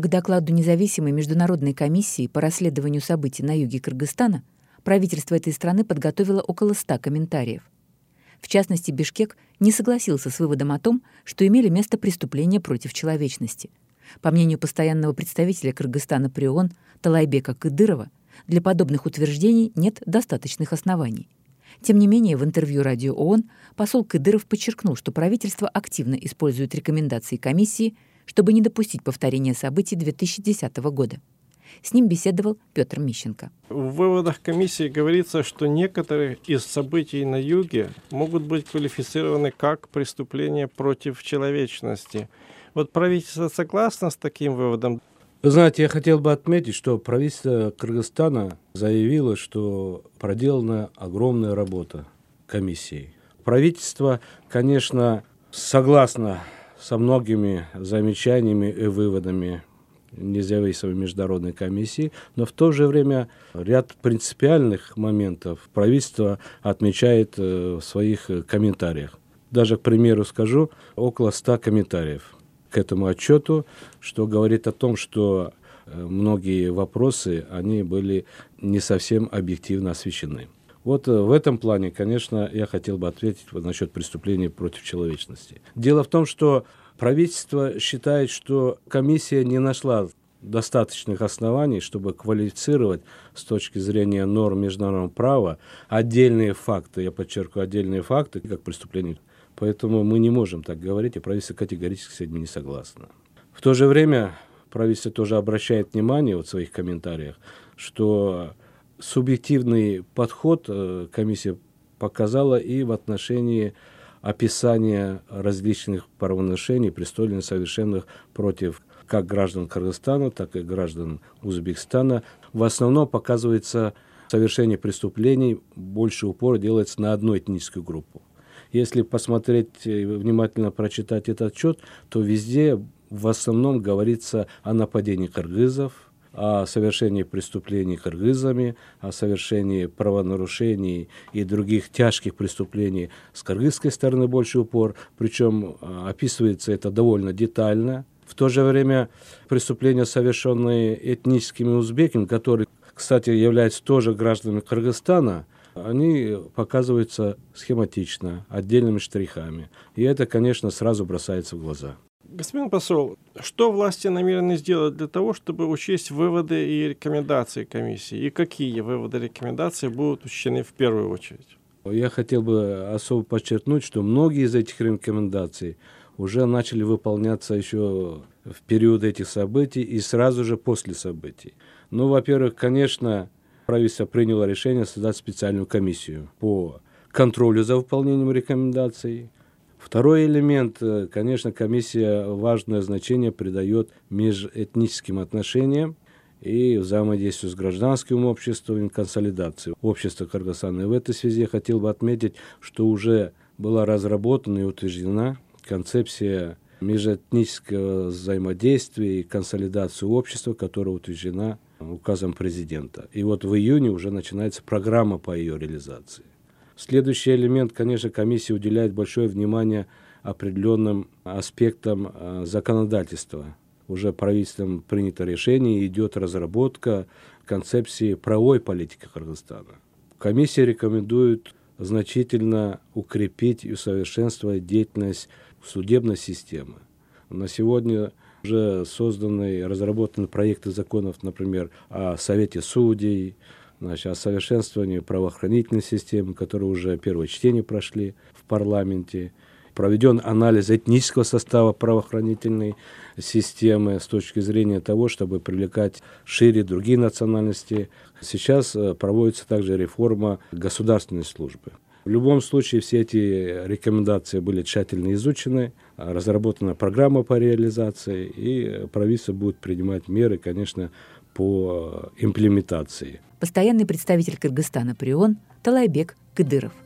К докладу независимой международной комиссии по расследованию событий на юге Кыргызстана правительство этой страны подготовило около 100 комментариев. В частности, Бишкек не согласился с выводом о том, что имели место преступления против человечности. По мнению постоянного представителя Кыргызстана при ООН Талайбека Кыдырова, для подобных утверждений нет достаточных оснований. Тем не менее, в интервью радио ООН посол Кыдыров подчеркнул, что правительство активно использует рекомендации комиссии, чтобы не допустить повторения событий 2010 года. С ним беседовал Петр Мищенко. В выводах комиссии говорится, что некоторые из событий на юге могут быть квалифицированы как преступления против человечности. Вот правительство согласно с таким выводом? Вы знаете, я хотел бы отметить, что правительство Кыргызстана заявило, что проделана огромная работа комиссией. Правительство, конечно, согласно со многими замечаниями и выводами независимой международной комиссии, но в то же время ряд принципиальных моментов правительство отмечает в своих комментариях. Даже, к примеру, скажу, около 100 комментариев к этому отчету, что говорит о том, что многие вопросы, они были не совсем объективно освещены. Вот в этом плане, конечно, я хотел бы ответить насчет преступлений против человечности. Дело в том, что правительство считает, что комиссия не нашла достаточных оснований, чтобы квалифицировать с точки зрения норм международного права отдельные факты, я подчеркиваю, отдельные факты, как преступления. Поэтому мы не можем так говорить, и правительство категорически с этим не согласно. В то же время правительство тоже обращает внимание в своих комментариях, что субъективный подход комиссия показала и в отношении описания различных правонарушений, преступлений, совершенных против как граждан Кыргызстана, так и граждан Узбекистана. В основном показывается совершение преступлений, больше упор делается на одну этническую группу. Если посмотреть, внимательно прочитать этот отчет, то везде в основном говорится о нападении кыргызов, о совершении преступлений кыргызами, о совершении правонарушений и других тяжких преступлений с кыргызской стороны больше упор, причем описывается это довольно детально. В то же время преступления, совершенные этническими узбеками, которые, кстати, являются тоже гражданами Кыргызстана, они показываются схематично, отдельными штрихами. И это, конечно, сразу бросается в глаза. Господин посол, что власти намерены сделать для того, чтобы учесть выводы и рекомендации комиссии? И какие выводы и рекомендации будут учтены в первую очередь? Я хотел бы особо подчеркнуть, что многие из этих рекомендаций уже начали выполняться еще в период этих событий и сразу же после событий. Ну, во-первых, конечно, правительство приняло решение создать специальную комиссию по контролю за выполнением рекомендаций. Второй элемент, конечно, комиссия важное значение придает межэтническим отношениям и взаимодействию с гражданским обществом и консолидации общества Кыргызстана. И в этой связи я хотел бы отметить, что уже была разработана и утверждена концепция межэтнического взаимодействия и консолидации общества, которая утверждена указом президента. И вот в июне уже начинается программа по ее реализации. Следующий элемент, конечно, комиссия уделяет большое внимание определенным аспектам законодательства. Уже правительством принято решение, и идет разработка концепции правовой политики Кыргызстана. Комиссия рекомендует значительно укрепить и усовершенствовать деятельность судебной системы. На сегодня уже созданы и разработаны проекты законов, например, о Совете судей, о совершенствовании правоохранительной системы, которые уже первое чтение прошли в парламенте. Проведен анализ этнического состава правоохранительной системы с точки зрения того, чтобы привлекать шире другие национальности. Сейчас проводится также реформа государственной службы. В любом случае все эти рекомендации были тщательно изучены, разработана программа по реализации, и правительство будет принимать меры, конечно, по имплементации. Постоянный представитель Кыргызстана при ООН Талайбек Кыдыров.